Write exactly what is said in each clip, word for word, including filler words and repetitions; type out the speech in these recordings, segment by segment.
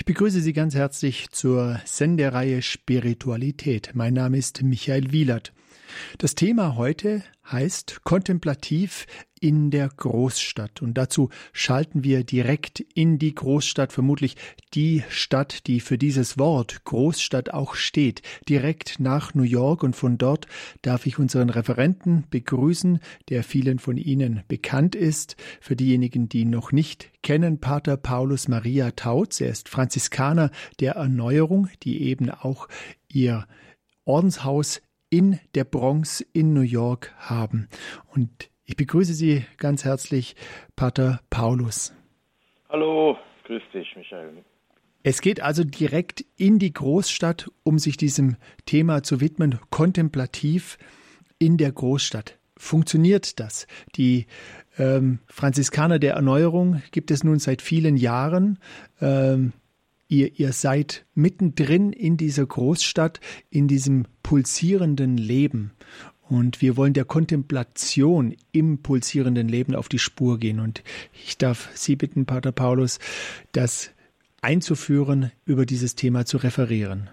Ich begrüße Sie ganz herzlich zur Sendereihe Spiritualität. Mein Name ist Michael Wielert. Das Thema heute heißt Kontemplativ in der Großstadt. Und dazu schalten wir direkt in die Großstadt, vermutlich die Stadt, die für dieses Wort Großstadt auch steht, direkt nach New York. Und von dort darf ich unseren Referenten begrüßen, der vielen von Ihnen bekannt ist. Für diejenigen, die ihn noch nicht kennen, Pater Paulus Maria Tautz. Er ist Franziskaner der Erneuerung, die eben auch ihr Ordenshaus in der Bronx in New York haben. Und ich begrüße Sie ganz herzlich, Pater Paulus. Hallo, grüß dich, Michael. Es geht also direkt in die Großstadt, um sich diesem Thema zu widmen, kontemplativ in der Großstadt. Funktioniert das? Die ähm, Franziskaner der Erneuerung gibt es nun seit vielen Jahren. Ähm, Ihr, ihr seid mittendrin in dieser Großstadt, in diesem pulsierenden Leben. Und wir wollen der Kontemplation im pulsierenden Leben auf die Spur gehen. Und ich darf Sie bitten, Pater Paulus, das einzuführen, über dieses Thema zu referieren.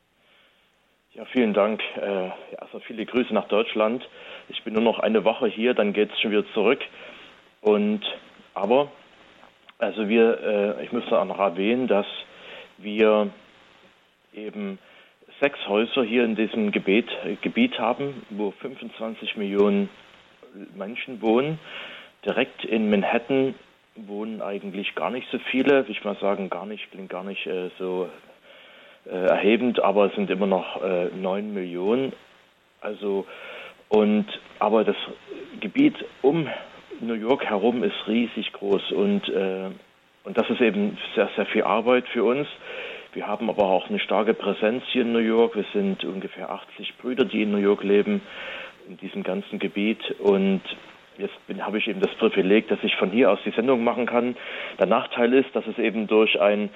Ja, vielen Dank. Äh, also viele Grüße nach Deutschland. Ich bin nur noch eine Woche hier, dann geht es schon wieder zurück. Und aber, also wir, äh, ich müsste auch noch erwähnen, dass wir eben sechs Häuser hier in diesem Gebiet, äh, Gebiet haben, wo fünfundzwanzig Millionen Menschen wohnen. Direkt in Manhattan wohnen eigentlich gar nicht so viele. Ich mal sagen, gar nicht, klingt gar nicht äh, so äh, erhebend, aber es sind immer noch äh, neun Millionen. Also und aber das Gebiet um New York herum ist riesig groß und äh, Und das ist eben sehr, sehr viel Arbeit für uns. Wir haben aber auch eine starke Präsenz hier in New York. Wir sind ungefähr achtzig Brüder, die in New York leben, in diesem ganzen Gebiet. Und jetzt bin, habe ich eben das Privileg, dass ich von hier aus die Sendung machen kann. Der Nachteil ist, dass es eben durch einen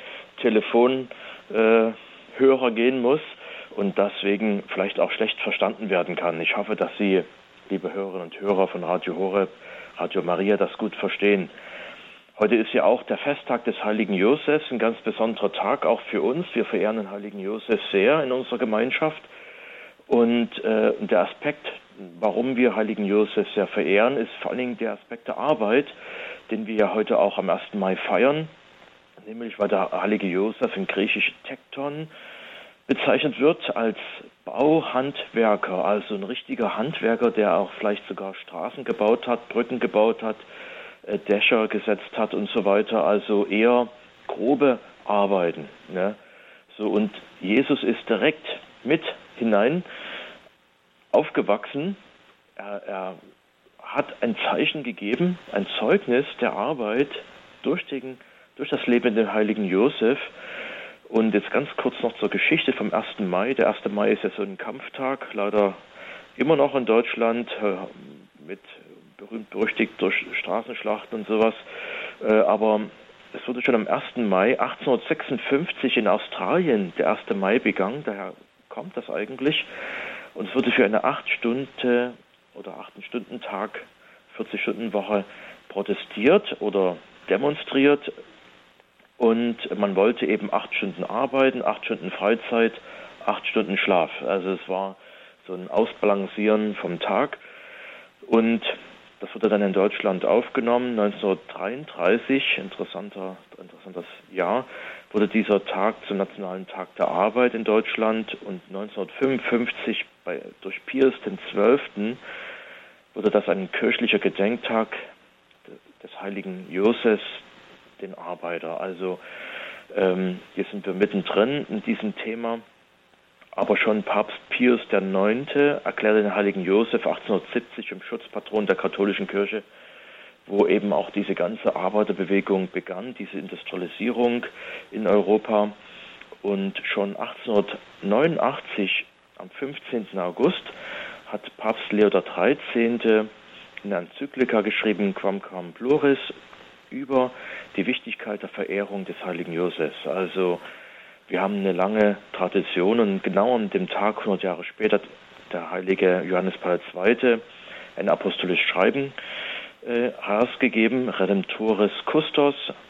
Telefonhörer äh, gehen muss und deswegen vielleicht auch schlecht verstanden werden kann. Ich hoffe, dass Sie, liebe Hörerinnen und Hörer von Radio Horeb, Radio Maria, das gut verstehen. Heute ist ja auch der Festtag des heiligen Josefs, ein ganz besonderer Tag auch für uns. Wir verehren den heiligen Josef sehr in unserer Gemeinschaft. Und äh, der Aspekt, warum wir heiligen Josef sehr verehren, ist vor allen Dingen der Aspekt der Arbeit, den wir ja heute auch am ersten Mai feiern. Nämlich, weil der heilige Josef in griechisch Tekton bezeichnet wird als Bauhandwerker, also ein richtiger Handwerker, der auch vielleicht sogar Straßen gebaut hat, Brücken gebaut hat, Dächer gesetzt hat und so weiter, also eher grobe Arbeiten. Ne? So, und Jesus ist direkt mit hinein aufgewachsen. Er, er hat ein Zeichen gegeben, ein Zeugnis der Arbeit durch, den, durch das Leben des heiligen Josef. Und jetzt ganz kurz noch zur Geschichte vom ersten Mai. Der erste Mai ist ja so ein Kampftag, leider immer noch in Deutschland mit berühmt-berüchtigt durch Straßenschlachten und sowas. Äh, aber es wurde schon am ersten Mai achtzehnhundertsechsundfünfzig in Australien der erste Mai begangen. Daher kommt das eigentlich. Und es wurde für eine acht Stunden oder acht-Stunden-Tag, vierzig-Stunden-Woche protestiert oder demonstriert. Und man wollte eben acht Stunden arbeiten, acht Stunden Freizeit, acht Stunden Schlaf. Also es war so ein Ausbalancieren vom Tag. Und das wurde dann in Deutschland aufgenommen. neunzehnhundertdreiunddreißig, interessanter, interessantes Jahr, wurde dieser Tag zum Nationalen Tag der Arbeit in Deutschland. Und neunzehnhundertfünfundfünfzig bei, durch Pius der Zwölfte wurde das ein kirchlicher Gedenktag des heiligen Josefs, den Arbeiter. Also ähm, hier sind wir mittendrin in diesem Thema. Aber schon Papst Pius der Neunte erklärte den heiligen Josef achtzehnhundertsiebzig zum Schutzpatron der katholischen Kirche, wo eben auch diese ganze Arbeiterbewegung begann, diese Industrialisierung in Europa. Und schon achtzehnhundertneunundachtzig, am fünfzehnten August, hat Papst Leo der Dreizehnte eine Enzyklika geschrieben, Quamquam Pluris, über die Wichtigkeit der Verehrung des heiligen Josefs. Also wir haben eine lange Tradition und genau an dem Tag, hundert Jahre später, der heilige Johannes Paul der Zweite ein apostolisches Schreiben äh, herausgegeben, Redemptoris Custos,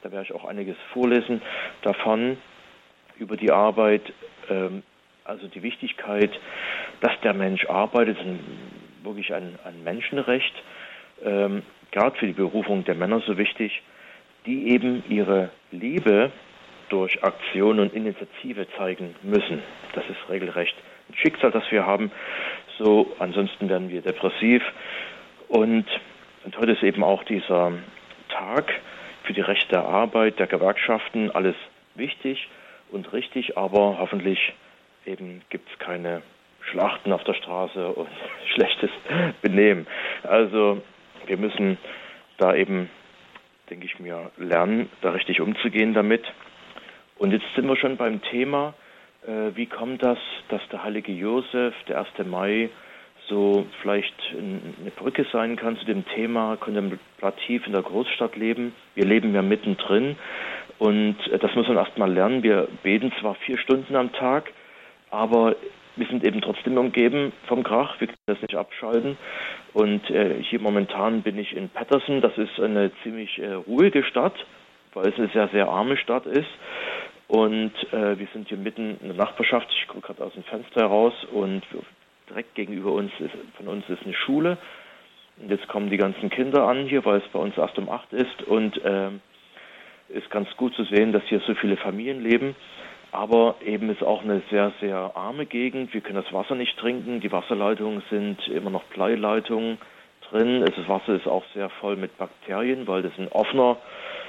da werde ich auch einiges vorlesen davon, über die Arbeit, ähm, also die Wichtigkeit, dass der Mensch arbeitet, ist ein, wirklich ein, ein Menschenrecht, ähm, gerade für die Berufung der Männer so wichtig, die eben ihre Liebe durch Aktion und Initiative zeigen müssen. Das ist regelrecht ein Schicksal, das wir haben. So, ansonsten werden wir depressiv. Und, und heute ist eben auch dieser Tag für die Rechte der Arbeit, der Gewerkschaften, alles wichtig und richtig, aber hoffentlich eben gibt es keine Schlachten auf der Straße und schlechtes Benehmen. Also wir müssen da eben, denke ich mir, lernen, da richtig umzugehen damit. Und jetzt sind wir schon beim Thema, äh, wie kommt das, dass der heilige Josef, der erste Mai, so vielleicht eine Brücke sein kann zu dem Thema kontemplativ in der Großstadt leben. Wir leben ja mittendrin und das muss man erst mal lernen. Wir beten zwar vier Stunden am Tag, aber wir sind eben trotzdem umgeben vom Krach. Wir können das nicht abschalten. Und äh, hier momentan bin ich in Paterson. Das ist eine ziemlich äh, ruhige Stadt, weil es eine sehr, sehr arme Stadt ist. Und äh, wir sind hier mitten in der Nachbarschaft. Ich gucke gerade aus dem Fenster heraus und direkt gegenüber uns ist, von uns ist eine Schule. Und jetzt kommen die ganzen Kinder an hier, weil es bei uns erst um acht ist. Und äh, ist ganz gut zu sehen, dass hier so viele Familien leben. Aber eben ist auch eine sehr, sehr arme Gegend. Wir können das Wasser nicht trinken. Die Wasserleitungen sind immer noch Bleileitungen drin. Das Wasser ist auch sehr voll mit Bakterien, weil das ein offener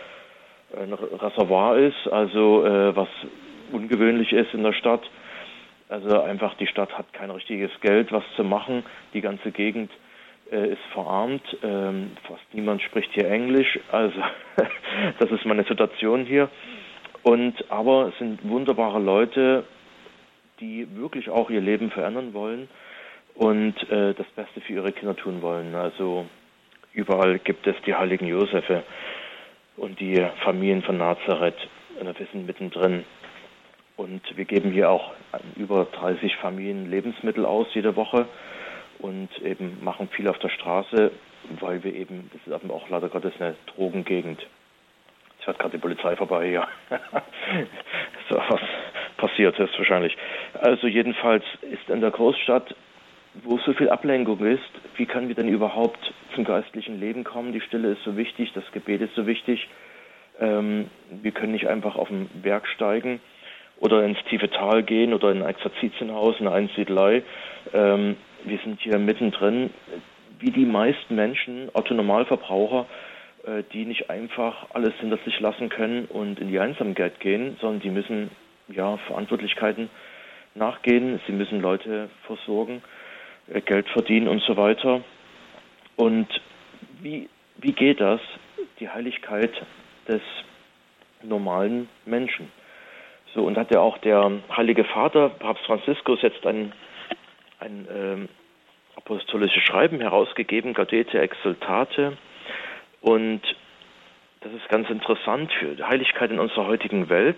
ein Reservoir ist, also äh, was ungewöhnlich ist in der Stadt. Also einfach die Stadt hat kein richtiges Geld, was zu machen. Die ganze Gegend äh, ist verarmt. Ähm, fast niemand spricht hier Englisch. Also das ist meine Situation hier. Und aber es sind wunderbare Leute, die wirklich auch ihr Leben verändern wollen und äh, das Beste für ihre Kinder tun wollen. Also überall gibt es die heiligen Josefe und die Familien von Nazareth. Und wir sind mittendrin. Und wir geben hier auch an über dreißig Familien Lebensmittel aus jede Woche und eben machen viel auf der Straße, weil wir eben, das ist eben auch leider Gottes eine Drogengegend. Es fährt gerade die Polizei vorbei hier. So was passiert ist wahrscheinlich. Also jedenfalls ist in der Großstadt, wo so viel Ablenkung ist, wie können wir denn überhaupt zum geistlichen Leben kommen? Die Stille ist so wichtig, das Gebet ist so wichtig. Ähm, wir können nicht einfach auf den Berg steigen oder ins tiefe Tal gehen oder in ein Exerzitienhaus, eine Einsiedelei. Ähm, wir sind hier mittendrin, wie die meisten Menschen, Otto-Normalverbraucher, äh, die nicht einfach alles hinter sich lassen können und in die Einsamkeit gehen, sondern die müssen ja Verantwortlichkeiten nachgehen, sie müssen Leute versorgen, äh, Geld verdienen und so weiter. Und wie, wie geht das, die Heiligkeit des normalen Menschen? So, und hat ja auch der Heilige Vater, Papst Franziskus, jetzt ein, ein ähm, apostolisches Schreiben herausgegeben, Gaudete Exsultate. Und das ist ganz interessant für die Heiligkeit in unserer heutigen Welt.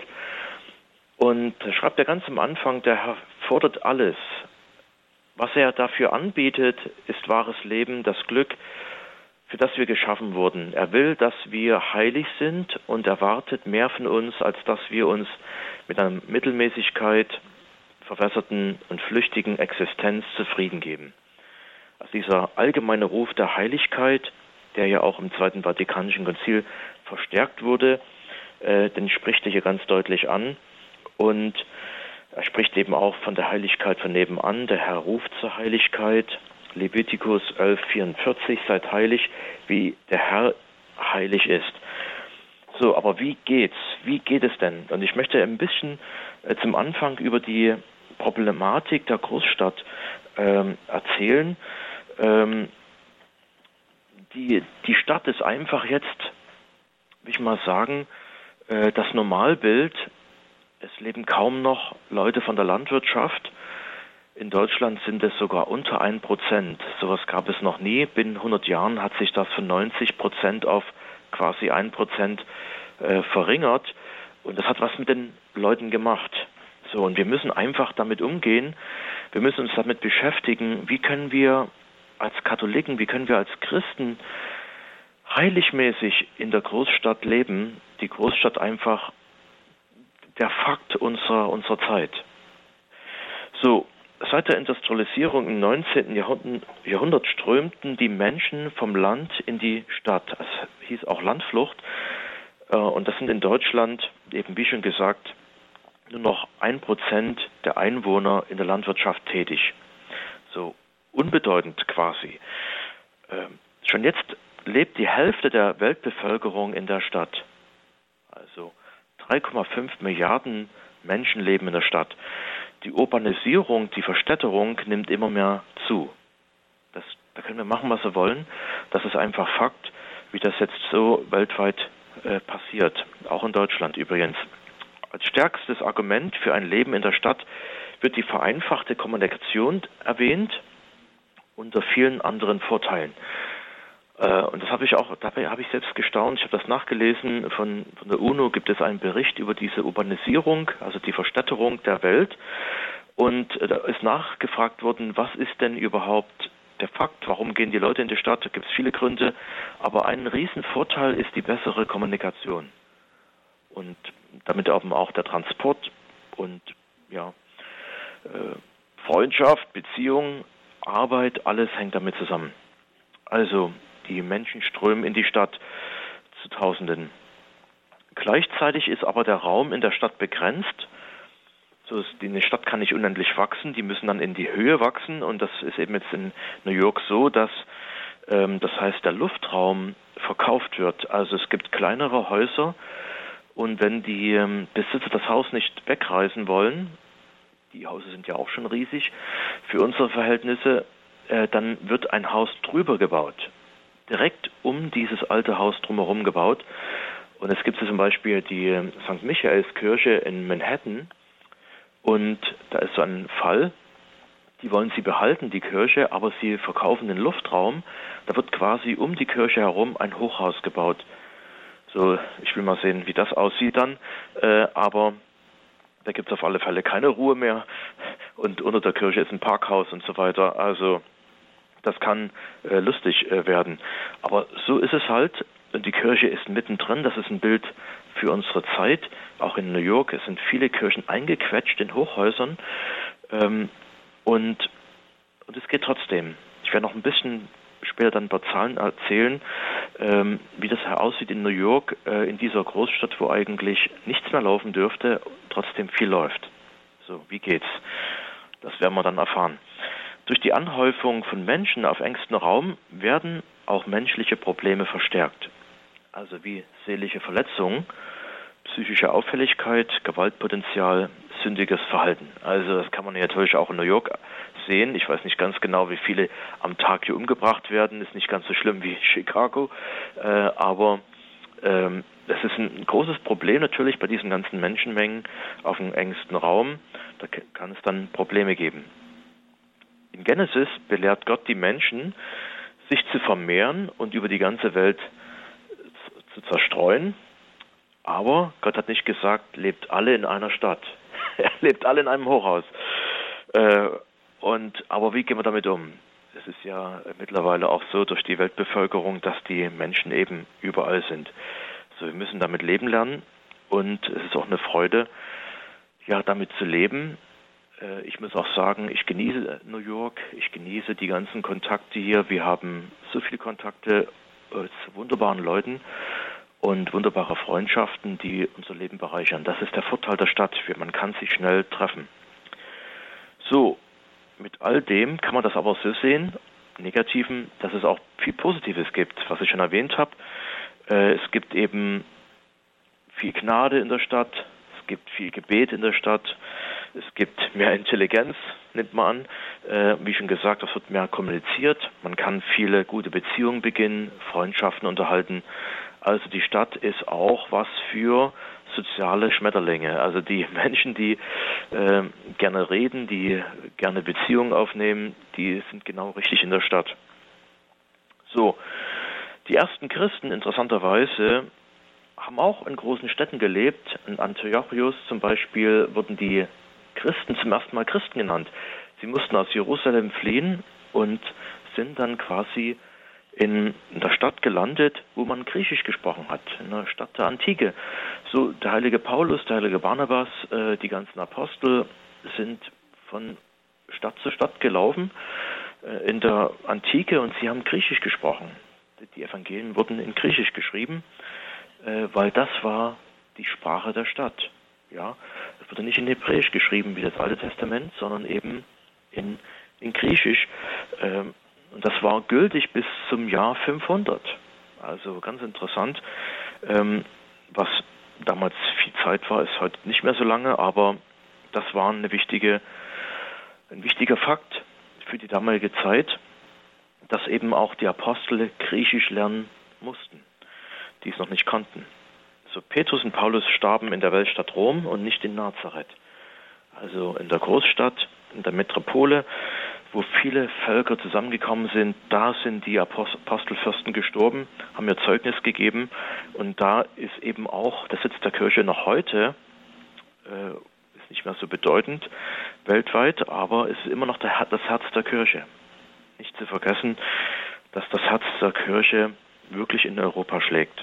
Und da schreibt er ganz am Anfang, der Herr fordert alles. Was er dafür anbietet, ist wahres Leben, das Glück, für das wir geschaffen wurden. Er will, dass wir heilig sind und erwartet mehr von uns, als dass wir uns mit einer Mittelmäßigkeit, verwässerten und flüchtigen Existenz zufrieden geben. Also dieser allgemeine Ruf der Heiligkeit, der ja auch im Zweiten Vatikanischen Konzil verstärkt wurde, äh, den spricht er hier ganz deutlich an. Und er spricht eben auch von der Heiligkeit von nebenan. Der Herr ruft zur Heiligkeit. Levitikus elf vierundvierzig, seid heilig, wie der Herr heilig ist. So, aber wie geht's? Wie geht es denn? Und ich möchte ein bisschen äh, zum Anfang über die Problematik der Großstadt ähm, erzählen. Ähm, die, die Stadt ist einfach jetzt, will ich mal sagen, äh, das Normalbild. Es leben kaum noch Leute von der Landwirtschaft. In Deutschland sind es sogar unter ein Prozent. Sowas gab es noch nie. Binnen hundert Jahren hat sich das von neunzig Prozent auf quasi ein Prozent äh, verringert. Und das hat was mit den Leuten gemacht. So, und wir müssen einfach damit umgehen. Wir müssen uns damit beschäftigen, wie können wir als Katholiken, wie können wir als Christen heiligmäßig in der Großstadt leben, die Großstadt einfach der Fakt unserer, unserer Zeit. So, seit der Industrialisierung im neunzehnten. Jahrhundert, Jahrhundert strömten die Menschen vom Land in die Stadt. Das hieß auch Landflucht. Und das sind in Deutschland, eben wie schon gesagt, nur noch ein Prozent der Einwohner in der Landwirtschaft tätig. So unbedeutend quasi. Schon jetzt lebt die Hälfte der Weltbevölkerung in der Stadt. Also drei Komma fünf Milliarden Menschen leben in der Stadt. Die Urbanisierung, die Verstädterung nimmt immer mehr zu. Das, da können wir machen, was wir wollen. Das ist einfach Fakt, wie das jetzt so weltweit äh, passiert. Auch in Deutschland übrigens. Als stärkstes Argument für ein Leben in der Stadt wird die vereinfachte Kommunikation erwähnt, unter vielen anderen Vorteilen. Äh, und das habe ich auch, dabei habe ich selbst gestaunt. Ich habe das nachgelesen. Von, von der UNO gibt es einen Bericht über diese Urbanisierung, also die Verstädterung der Welt. Und äh, da ist nachgefragt worden, was ist denn überhaupt der Fakt? Warum gehen die Leute in die Stadt? Da gibt es viele Gründe. Aber ein Riesenvorteil ist die bessere Kommunikation. Und damit eben auch der Transport und ja, äh, Freundschaft, Beziehung, Arbeit, alles hängt damit zusammen. Also die Menschen strömen in die Stadt zu Tausenden. Gleichzeitig ist aber der Raum in der Stadt begrenzt. So ist, die Stadt kann nicht unendlich wachsen, die müssen dann in die Höhe wachsen. Und das ist eben jetzt in New York so, dass ähm, das heißt, der Luftraum verkauft wird. Also es gibt kleinere Häuser. Und wenn die ähm, Besitzer das Haus nicht wegreißen wollen, die Häuser sind ja auch schon riesig, für unsere Verhältnisse, äh, dann wird ein Haus drüber gebaut. Direkt um dieses alte Haus drumherum gebaut. Und es gibt zum Beispiel die Sankt Michaelskirche in Manhattan. Und da ist so ein Fall, die wollen sie behalten, die Kirche, aber sie verkaufen den Luftraum. Da wird quasi um die Kirche herum ein Hochhaus gebaut. So, ich will mal sehen, wie das aussieht dann. Äh, aber da gibt es auf alle Fälle keine Ruhe mehr. Und unter der Kirche ist ein Parkhaus und so weiter. Also das kann äh, lustig äh, werden. Aber so ist es halt. Und die Kirche ist mittendrin. Das ist ein Bild für unsere Zeit. Auch in New York. Es sind viele Kirchen eingequetscht in Hochhäusern. Ähm, und, und es geht trotzdem. Ich werde noch ein bisschen später dann ein paar Zahlen erzählen, ähm, wie das aussieht in New York, äh, in dieser Großstadt, wo eigentlich nichts mehr laufen dürfte, trotzdem viel läuft. So, wie geht's? Das werden wir dann erfahren. Durch die Anhäufung von Menschen auf engstem Raum werden auch menschliche Probleme verstärkt. Also wie seelische Verletzungen, psychische Auffälligkeit, Gewaltpotenzial, sündiges Verhalten. Also das kann man ja natürlich auch in New York sehen. Ich weiß nicht ganz genau, wie viele am Tag hier umgebracht werden. Ist nicht ganz so schlimm wie Chicago. Äh, aber ähm, es ist ein großes Problem natürlich bei diesen ganzen Menschenmengen auf dem engsten Raum. Da kann es dann Probleme geben. In Genesis belehrt Gott die Menschen, sich zu vermehren und über die ganze Welt zu zerstreuen. Aber Gott hat nicht gesagt, lebt alle in einer Stadt. Er lebt alle in einem Hochhaus. Äh, und, aber wie gehen wir damit um? Es ist ja mittlerweile auch so durch die Weltbevölkerung, dass die Menschen eben überall sind. So, wir müssen damit leben lernen und es ist auch eine Freude, ja, damit zu leben. Äh, ich muss auch sagen, ich genieße New York, ich genieße die ganzen Kontakte hier. Wir haben so viele Kontakte äh, zu wunderbaren Leuten und wunderbare Freundschaften, die unser Leben bereichern. Das ist der Vorteil der Stadt. Man kann sich schnell treffen. So, mit all dem kann man das aber so sehen, Negativen, dass es auch viel Positives gibt, was ich schon erwähnt habe. Äh, es gibt eben viel Gnade in der Stadt, es gibt viel Gebet in der Stadt, es gibt mehr Intelligenz, nimmt man an. Äh, wie schon gesagt, es wird mehr kommuniziert, man kann viele gute Beziehungen beginnen, Freundschaften unterhalten. Also die Stadt ist auch was für soziale Schmetterlinge, also die Menschen, die äh, gerne reden, die gerne Beziehungen aufnehmen, die sind genau richtig in der Stadt. So, die ersten Christen interessanterweise haben auch in großen Städten gelebt. In Antiochus zum Beispiel wurden die Christen zum ersten Mal Christen genannt. Sie mussten aus Jerusalem fliehen und sind dann quasi in der Stadt gelandet, wo man Griechisch gesprochen hat, in der Stadt der Antike. So der heilige Paulus, der heilige Barnabas, äh, die ganzen Apostel sind von Stadt zu Stadt gelaufen äh, in der Antike und sie haben Griechisch gesprochen. Die Evangelien wurden in Griechisch geschrieben, äh, weil das war die Sprache der Stadt. Ja, es wurde nicht in Hebräisch geschrieben wie das Alte Testament, sondern eben in, in Griechisch. Äh, und das war gültig bis zum Jahr fünfhundert. Also ganz interessant. Ähm, was damals viel Zeit war, ist heute nicht mehr so lange, aber das war eine wichtige, ein wichtiger Fakt für die damalige Zeit, dass eben auch die Apostel Griechisch lernen mussten, die es noch nicht konnten. So Petrus und Paulus starben in der Weltstadt Rom und nicht in Nazareth. Also in der Großstadt, in der Metropole, wo viele Völker zusammengekommen sind, da sind die Apostelfürsten gestorben, haben ihr Zeugnis gegeben und da ist eben auch der Sitz der Kirche noch heute, äh, ist nicht mehr so bedeutend weltweit, aber es ist immer noch der, das Herz der Kirche. Nicht zu vergessen, dass das Herz der Kirche wirklich in Europa schlägt.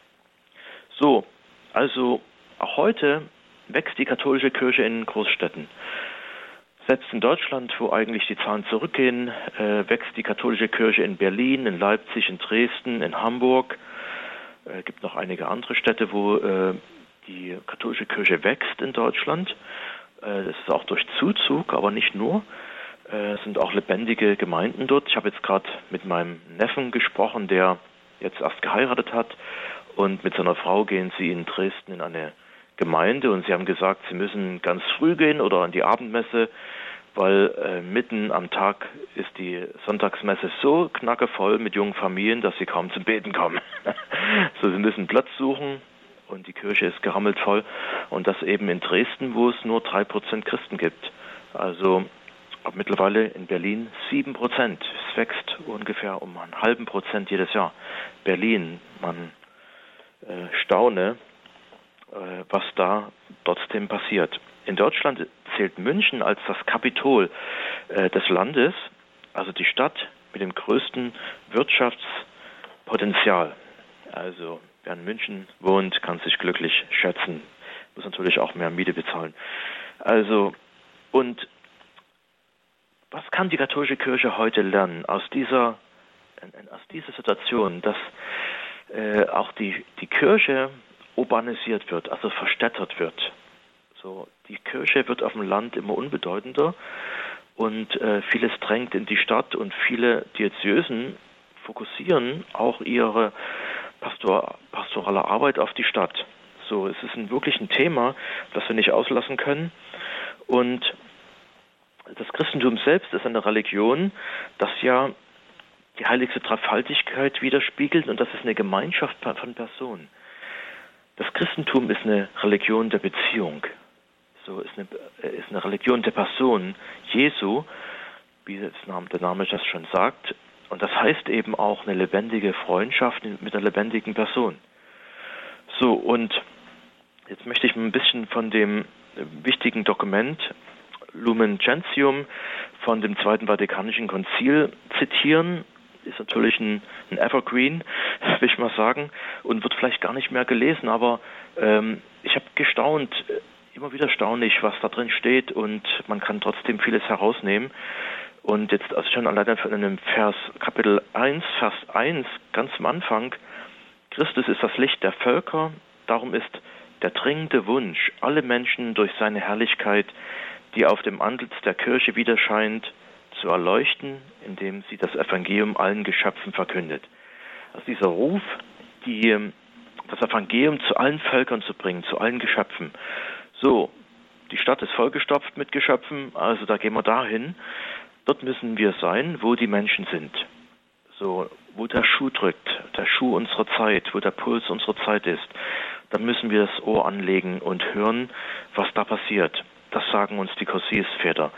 So, also auch heute wächst die katholische Kirche in Großstädten. Selbst in Deutschland, wo eigentlich die Zahlen zurückgehen, äh, wächst die katholische Kirche in Berlin, in Leipzig, in Dresden, in Hamburg. Es äh, gibt noch einige andere Städte, wo äh, die katholische Kirche wächst in Deutschland. Äh, das ist auch durch Zuzug, aber nicht nur. Äh, es sind auch lebendige Gemeinden dort. Ich habe jetzt gerade mit meinem Neffen gesprochen, der jetzt erst geheiratet hat. Und mit seiner Frau gehen sie in Dresden in eine Gemeinde und sie haben gesagt, sie müssen ganz früh gehen oder an die Abendmesse, weil äh, mitten am Tag ist die Sonntagsmesse so knackevoll mit jungen Familien, dass sie kaum zum Beten kommen. So, sie müssen Platz suchen und die Kirche ist gerammelt voll und das eben in Dresden, wo es nur drei Prozent Christen gibt. Also mittlerweile in Berlin sieben Prozent. Es wächst ungefähr um einen halben Prozent jedes Jahr. Berlin, man äh, staune, was da trotzdem passiert. In Deutschland zählt München als das Kapitol äh, des Landes, also die Stadt mit dem größten Wirtschaftspotenzial. Also wer in München wohnt, kann sich glücklich schätzen, muss natürlich auch mehr Miete bezahlen. Also, und was kann die katholische Kirche heute lernen aus dieser, aus dieser Situation, dass äh, auch die, die Kirche urbanisiert wird, also verstädtert wird. So, die Kirche wird auf dem Land immer unbedeutender und äh, vieles drängt in die Stadt und viele Diözesen fokussieren auch ihre Pastor, pastorale Arbeit auf die Stadt. So, es ist ein, wirklich ein Thema, das wir nicht auslassen können. Und das Christentum selbst ist eine Religion, das ja die heiligste Dreifaltigkeit widerspiegelt und das ist eine Gemeinschaft von Personen. Das Christentum ist eine Religion der Beziehung. So ist eine, ist eine Religion der Person Jesu, wie das Name, der Name das schon sagt. Und das heißt eben auch eine lebendige Freundschaft mit einer lebendigen Person. So, und jetzt möchte ich ein bisschen von dem wichtigen Dokument Lumen Gentium von dem Zweiten Vatikanischen Konzil zitieren. Ist natürlich ein, ein Evergreen, will ich mal sagen, und wird vielleicht gar nicht mehr gelesen, aber ähm, ich habe gestaunt, immer wieder staunlich, was da drin steht und man kann trotzdem vieles herausnehmen. Und jetzt also schon alleine in einem Vers, Kapitel eins, Vers eins, ganz am Anfang, Christus ist das Licht der Völker, darum ist der dringende Wunsch, alle Menschen durch seine Herrlichkeit, die auf dem Antlitz der Kirche widerscheint, zu erleuchten, indem sie das Evangelium allen Geschöpfen verkündet. Also dieser Ruf, die, das Evangelium zu allen Völkern zu bringen, zu allen Geschöpfen. So, die Stadt ist vollgestopft mit Geschöpfen, also da gehen wir dahin. Dort müssen wir sein, wo die Menschen sind. So, wo der Schuh drückt, der Schuh unserer Zeit, wo der Puls unserer Zeit ist. Da müssen wir das Ohr anlegen und hören, was da passiert. Das sagen uns die Corsils-Väter.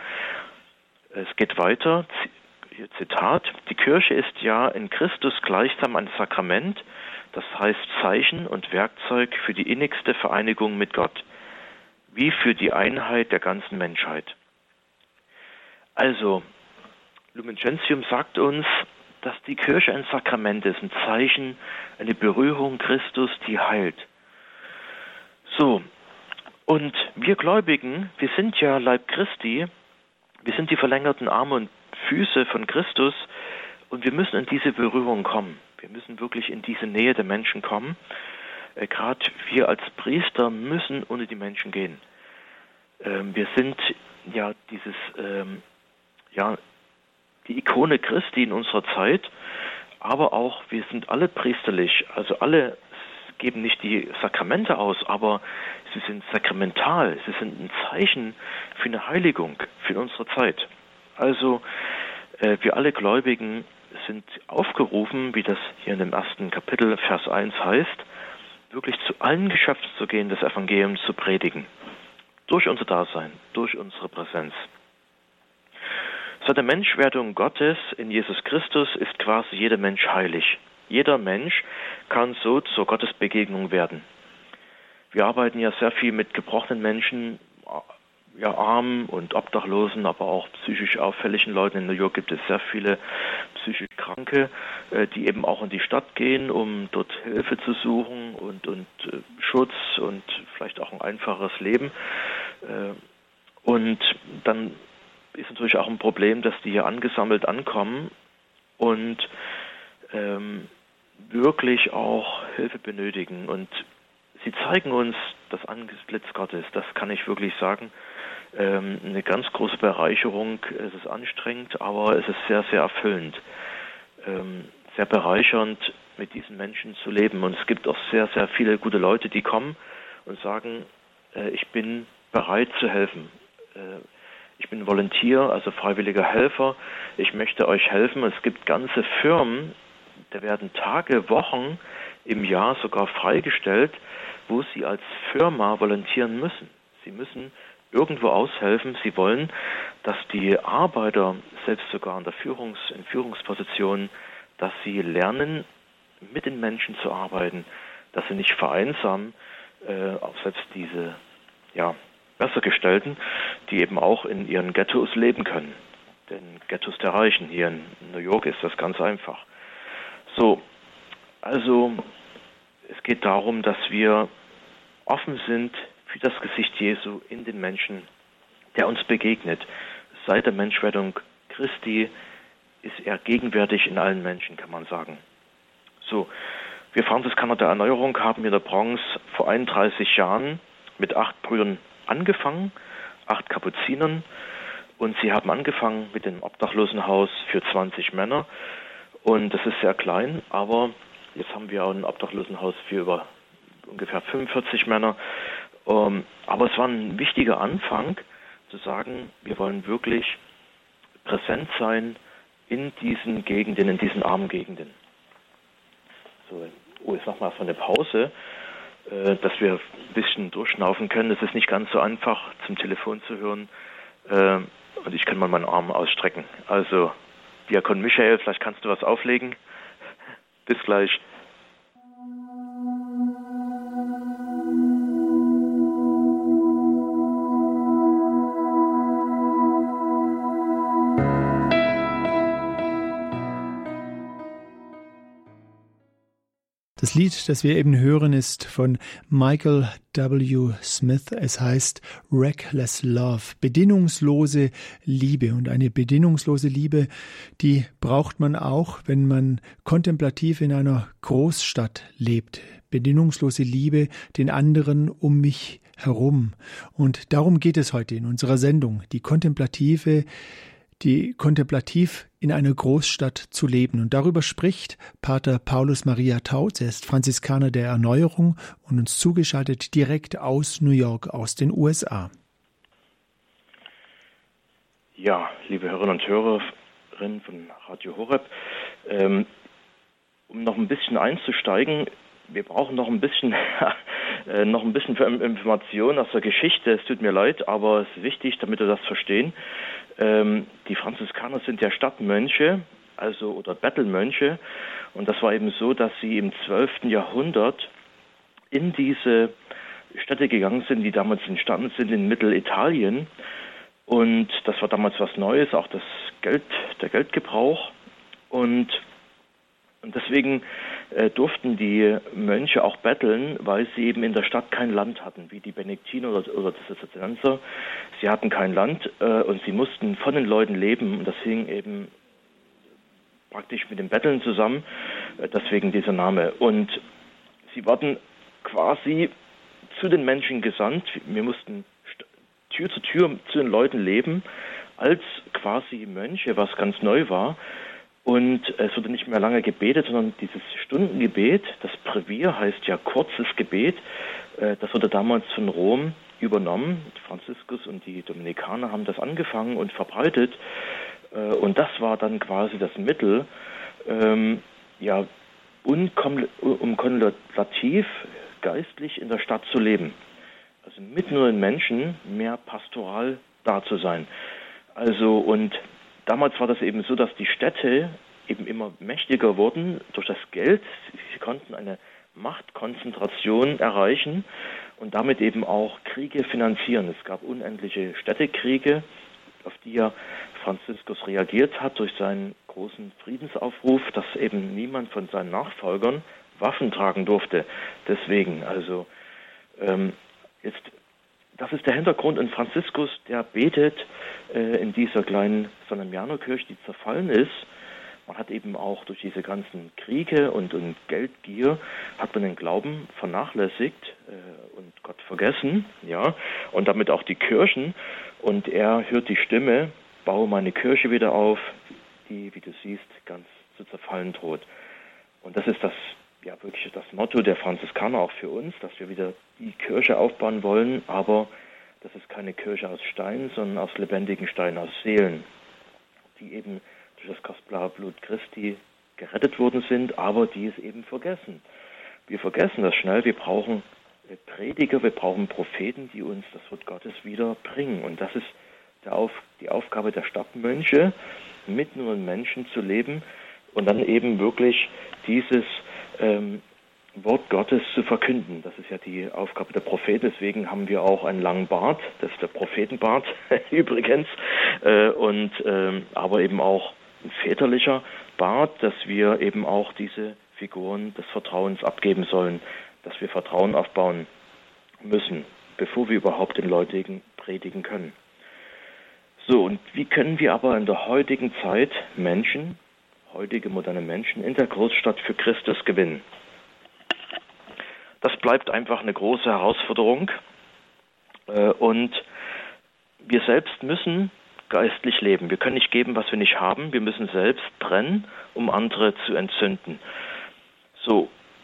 Es geht weiter, Zitat, die Kirche ist ja in Christus gleichsam ein Sakrament, das heißt Zeichen und Werkzeug für die innigste Vereinigung mit Gott, wie für die Einheit der ganzen Menschheit. Also, Lumen Gentium sagt uns, dass die Kirche ein Sakrament ist, ein Zeichen, eine Berührung Christus, die heilt. So, und wir Gläubigen, wir sind ja Leib Christi, wir sind die verlängerten Arme und Füße von Christus und wir müssen in diese Berührung kommen. Wir müssen wirklich in diese Nähe der Menschen kommen. Äh, Gerade wir als Priester müssen unter die Menschen gehen. Ähm, wir sind ja dieses, ähm, ja, die Ikone Christi in unserer Zeit, aber auch wir sind alle priesterlich, also alle geben nicht die Sakramente aus, aber sie sind sakramental, sie sind ein Zeichen für eine Heiligung für unsere Zeit. Also äh, wir alle Gläubigen sind aufgerufen, wie das hier in dem ersten Kapitel, Vers eins heißt, wirklich zu allen Geschöpfen zu gehen, das Evangelium zu predigen. Durch unser Dasein, durch unsere Präsenz. Seit der Menschwerdung Gottes in Jesus Christus ist quasi jeder Mensch heilig. Jeder Mensch kann so zur Gottesbegegnung werden. Wir arbeiten ja sehr viel mit gebrochenen Menschen, ja, Armen und Obdachlosen, aber auch psychisch auffälligen Leuten. In New York gibt es sehr viele psychisch Kranke, die eben auch in die Stadt gehen, um dort Hilfe zu suchen und, und Schutz und vielleicht auch ein einfaches Leben. Und dann ist natürlich auch ein Problem, dass die hier angesammelt ankommen und ähm, wirklich auch Hilfe benötigen. Und sie zeigen uns das Angesicht Gottes, das kann ich wirklich sagen, ähm, eine ganz große Bereicherung. Es ist anstrengend, aber es ist sehr, sehr erfüllend, ähm, sehr bereichernd, mit diesen Menschen zu leben. Und es gibt auch sehr, sehr viele gute Leute, die kommen und sagen, äh, ich bin bereit zu helfen. Äh, Ich bin Volunteer, also freiwilliger Helfer. Ich möchte euch helfen. Es gibt ganze Firmen, da werden Tage, Wochen im Jahr sogar freigestellt, wo sie als Firma volontieren müssen. Sie müssen irgendwo aushelfen. Sie wollen, dass die Arbeiter, selbst sogar in der Führungs-, in Führungspositionen, dass sie lernen, mit den Menschen zu arbeiten, dass sie nicht vereinsamen, äh, auch selbst diese, ja, Bessergestellten, die eben auch in ihren Ghettos leben können. Den Ghettos der Reichen. Hier in New York ist das ganz einfach. So, also es geht darum, dass wir offen sind für das Gesicht Jesu in den Menschen, der uns begegnet. Seit der Menschwerdung Christi ist er gegenwärtig in allen Menschen, kann man sagen. So, wir Franziskaner der Erneuerung haben in der Bronx vor einunddreißig Jahren mit acht Brüdern angefangen, acht Kapuzinern, und sie haben angefangen mit dem Obdachlosenhaus für zwanzig Männer, und das ist sehr klein, aber jetzt haben wir auch ein Obdachlosenhaus für über ungefähr fünfundvierzig Männer, um, aber es war ein wichtiger Anfang, zu sagen, wir wollen wirklich präsent sein in diesen Gegenden, in diesen armen Gegenden. So, oh, jetzt machen wir erstmal eine Pause, dass wir ein bisschen durchschnaufen können. Es ist nicht ganz so einfach, zum Telefon zu hören. Und ich kann mal meinen Arm ausstrecken. Also, Diakon Michael, vielleicht kannst du was auflegen. Bis gleich. Das Lied, das wir eben hören, ist von Michael W. Smith. Es heißt Reckless Love, bedingungslose Liebe. Und eine bedingungslose Liebe, die braucht man auch, wenn man kontemplativ in einer Großstadt lebt. Bedingungslose Liebe den anderen um mich herum. Und darum geht es heute in unserer Sendung, die kontemplative die kontemplativ in einer Großstadt zu leben. Und darüber spricht Pater Paulus Maria Tautz. Er ist Franziskaner der Erneuerung und uns zugeschaltet direkt aus New York, aus den U S A. Ja, liebe Hörerinnen und Hörerinnen von Radio Horeb, ähm, um noch ein bisschen einzusteigen, wir brauchen noch ein bisschen äh, noch ein bisschen Information aus der Geschichte. Es tut mir leid, aber es ist wichtig, damit wir das verstehen. Ähm, die Franziskaner sind ja Stadtmönche, also oder Bettelmönche, und das war eben so, dass sie im zwölften Jahrhundert in diese Städte gegangen sind, die damals entstanden sind in Mittelitalien, und das war damals was Neues, auch das Geld, der Geldgebrauch, und Und deswegen äh, durften die Mönche auch betteln, weil sie eben in der Stadt kein Land hatten, wie die Benediktiner oder, oder die Zisterzienser. Sie hatten kein Land äh, und sie mussten von den Leuten leben. Und das hing eben praktisch mit dem Betteln zusammen, äh, deswegen dieser Name. Und sie wurden quasi zu den Menschen gesandt. Wir mussten Tür zu Tür zu den Leuten leben, als quasi Mönche, was ganz neu war. Und es wurde nicht mehr lange gebetet, sondern dieses Stundengebet, das Brevier heißt ja kurzes Gebet, das wurde damals von Rom übernommen. Franziskus und die Dominikaner haben das angefangen und verbreitet. Und das war dann quasi das Mittel, ähm, ja, um kontemplativ, geistlich in der Stadt zu leben. Also mit nur den Menschen mehr pastoral da zu sein. Also und damals war das eben so, dass die Städte eben immer mächtiger wurden durch das Geld. Sie konnten eine Machtkonzentration erreichen und damit eben auch Kriege finanzieren. Es gab unendliche Städtekriege, auf die ja Franziskus reagiert hat durch seinen großen Friedensaufruf, dass eben niemand von seinen Nachfolgern Waffen tragen durfte. Deswegen, also ähm, jetzt, das ist der Hintergrund. Und Franziskus, der betet äh, in dieser kleinen San-Damiano-Kirche, die zerfallen ist. Man hat eben auch durch diese ganzen Kriege und, und Geldgier hat man den Glauben vernachlässigt äh, und Gott vergessen, ja, und damit auch die Kirchen. Und er hört die Stimme, baue meine Kirche wieder auf, die, wie du siehst, ganz zu zerfallen droht. Und das ist das, ja, wirklich das Motto der Franziskaner auch für uns, dass wir wieder die Kirche aufbauen wollen, aber das ist keine Kirche aus Stein, sondern aus lebendigen Steinen, aus Seelen, die eben durch das kostbare Blut Christi gerettet worden sind, aber die es eben vergessen. Wir vergessen das schnell, wir brauchen Prediger, wir brauchen Propheten, die uns das Wort Gottes wieder bringen. Und das ist der Auf, die Aufgabe der Stadtmönche, mit nur Menschen zu leben und dann eben wirklich dieses ähm, Wort Gottes zu verkünden. Das ist ja die Aufgabe der Propheten. Deswegen haben wir auch einen langen Bart, das ist der Prophetenbart übrigens, äh, und ähm, aber eben auch ein väterlicher Bart, dass wir eben auch diese Figuren des Vertrauens abgeben sollen, dass wir Vertrauen aufbauen müssen, bevor wir überhaupt den Leuten predigen können. So, und wie können wir aber in der heutigen Zeit Menschen, heutige moderne Menschen in der Großstadt für Christus gewinnen? Das bleibt einfach eine große Herausforderung und wir selbst müssen geistlich leben. Wir können nicht geben, was wir nicht haben. Wir müssen selbst brennen, um andere zu entzünden. So.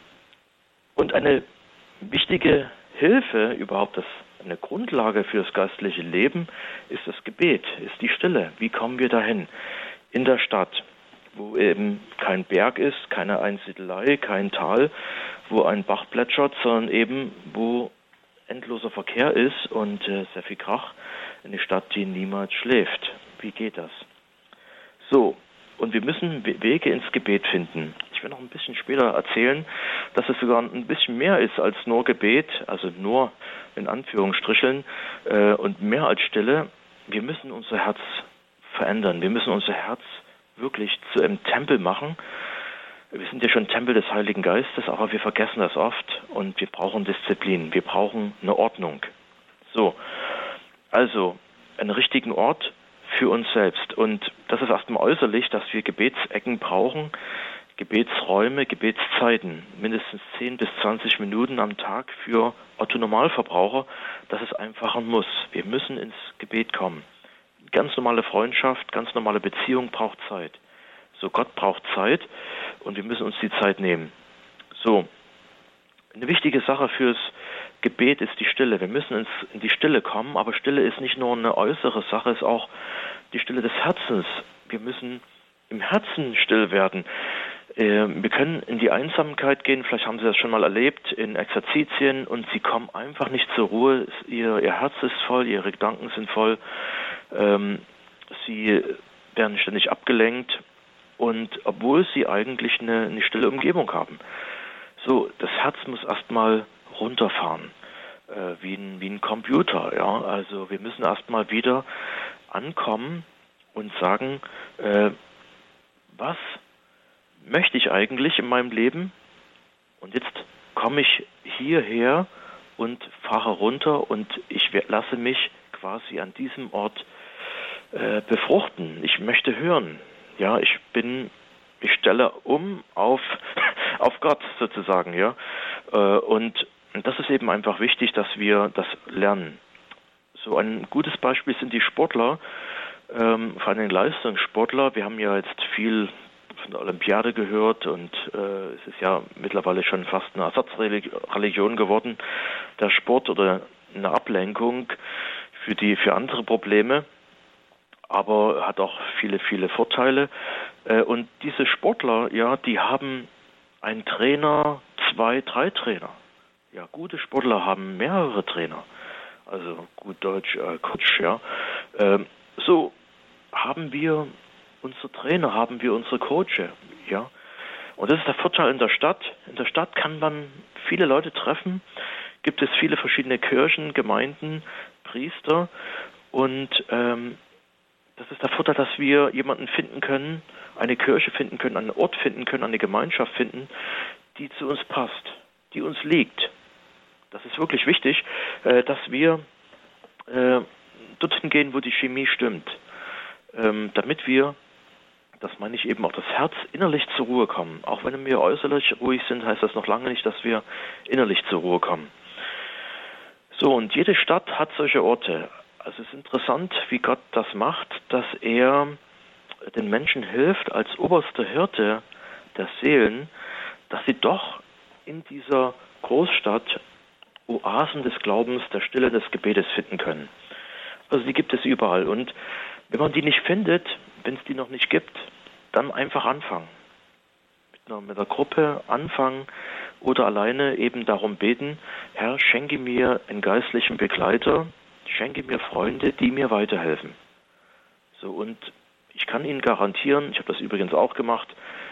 Und eine wichtige Hilfe, überhaupt das, eine Grundlage für das geistliche Leben, ist das Gebet, ist die Stille. Wie kommen wir dahin? In der Stadt, wo eben kein Berg ist, keine Einsiedelei, kein Tal, wo ein Bach plätschert, sondern eben, wo endloser Verkehr ist und äh, sehr viel Krach. Eine Stadt, die niemals schläft. Wie geht das? So, und wir müssen Wege ins Gebet finden. Ich werde noch ein bisschen später erzählen, dass es sogar ein bisschen mehr ist als nur Gebet, also nur in Anführungsstricheln äh, und mehr als Stille. Wir müssen unser Herz verändern. Wir müssen unser Herz wirklich zu einem Tempel machen. Wir sind ja schon Tempel des Heiligen Geistes, aber wir vergessen das oft und wir brauchen Disziplin. Wir brauchen eine Ordnung. So. Also, einen richtigen Ort für uns selbst. Und das ist erstmal äußerlich, dass wir Gebetsecken brauchen, Gebetsräume, Gebetszeiten, mindestens zehn bis zwanzig Minuten am Tag für Otto-Normalverbraucher. Das ist einfach ein Muss. Wir müssen ins Gebet kommen. Ganz normale Freundschaft, ganz normale Beziehung braucht Zeit. So, Gott braucht Zeit und wir müssen uns die Zeit nehmen. So, eine wichtige Sache fürs Gebet ist die Stille. Wir müssen ins, in die Stille kommen, aber Stille ist nicht nur eine äußere Sache, ist auch die Stille des Herzens. Wir müssen im Herzen still werden. Äh, wir können in die Einsamkeit gehen, vielleicht haben Sie das schon mal erlebt, in Exerzitien, und Sie kommen einfach nicht zur Ruhe. Ihr, ihr Herz ist voll, Ihre Gedanken sind voll. Ähm, Sie werden ständig abgelenkt, und obwohl Sie eigentlich eine, eine stille Umgebung haben. So, das Herz muss erstmal runterfahren, äh, wie, ein, wie ein Computer. Ja? Also wir müssen erstmal wieder ankommen und sagen, äh, was möchte ich eigentlich in meinem Leben? Und jetzt komme ich hierher und fahre runter und ich lasse mich quasi an diesem Ort äh, befruchten. Ich möchte hören. Ja, ich bin, ich stelle um auf, auf Gott sozusagen, ja. Äh, und das ist eben einfach wichtig, dass wir das lernen. So ein gutes Beispiel sind die Sportler, ähm, vor allem Leistungssportler. Wir haben ja jetzt viel von der Olympiade gehört und äh, es ist ja mittlerweile schon fast eine Ersatzreligion geworden, der Sport oder eine Ablenkung für die für andere Probleme, aber hat auch viele, viele Vorteile. Äh, und diese Sportler, ja, die haben einen Trainer, zwei, drei Trainer. Ja, gute Sportler haben mehrere Trainer. Also gut Deutsch, äh, Coach, ja. Ähm, so haben wir unsere Trainer, haben wir unsere Coaches, ja. Und das ist der Vorteil in der Stadt. In der Stadt kann man viele Leute treffen, gibt es viele verschiedene Kirchen, Gemeinden, Priester und ähm, das ist der Vorteil, dass wir jemanden finden können, eine Kirche finden können, einen Ort finden können, eine Gemeinschaft finden, die zu uns passt, die uns liegt. Das ist wirklich wichtig, äh, dass wir äh, dorthin gehen, wo die Chemie stimmt, ähm, damit wir, das meine ich eben auch, das Herz innerlich zur Ruhe kommen. Auch wenn wir äußerlich ruhig sind, heißt das noch lange nicht, dass wir innerlich zur Ruhe kommen. So, und jede Stadt hat solche Orte. Also es ist interessant, wie Gott das macht, dass er den Menschen hilft, als oberster Hirte der Seelen, dass sie doch in dieser Großstadt Oasen des Glaubens, der Stille des Gebetes finden können. Also die gibt es überall. Und wenn man die nicht findet, wenn es die noch nicht gibt, dann einfach anfangen. Mit einer, mit einer Gruppe anfangen oder alleine eben darum beten, Herr, schenke mir einen geistlichen Begleiter, schenke mir Freunde, die mir weiterhelfen. So, und ich kann Ihnen garantieren, ich habe das übrigens auch gemacht,